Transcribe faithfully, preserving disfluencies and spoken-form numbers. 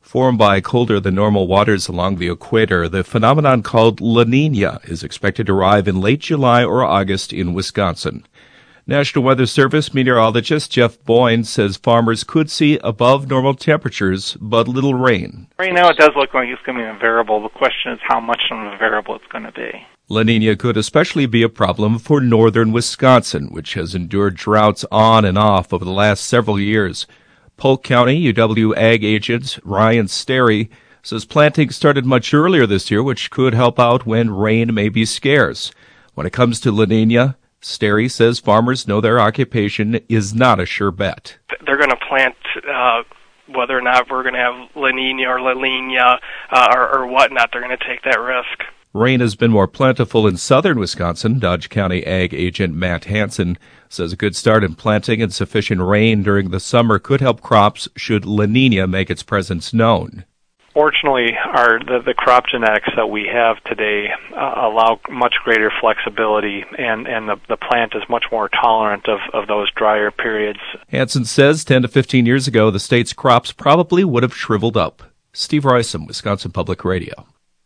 Formed by colder than normal waters along the equator, the phenomenon called La Nina is expected to arrive in late July or August in Wisconsin. National Weather Service meteorologist Jeff Boyne says farmers could see above normal temperatures, but little rain. Right now it does look like it's going to be a variable. The question is how much of a variable it's going to be. La Nina could especially be a problem for northern Wisconsin, which has endured droughts on and off over the last several years. Polk County U W Ag agent Ryan Sterry says planting started much earlier this year, which could help out when rain may be scarce. When it comes to La Nina, Sterry says farmers know their occupation is not a sure bet. They're going to plant uh, whether or not we're going to have La Nina or La Nina uh, or, or whatnot. They're going to take that risk. Rain has been more plentiful in southern Wisconsin. Dodge County Ag agent Matt Hansen says a good start in planting and sufficient rain during the summer could help crops should La Nina make its presence known. Fortunately, our, the, the crop genetics that we have today uh, allow much greater flexibility, and, and the, the plant is much more tolerant of, of those drier periods. Hansen says ten to fifteen years ago, the state's crops probably would have shriveled up. Steve Rysam, Wisconsin Public Radio.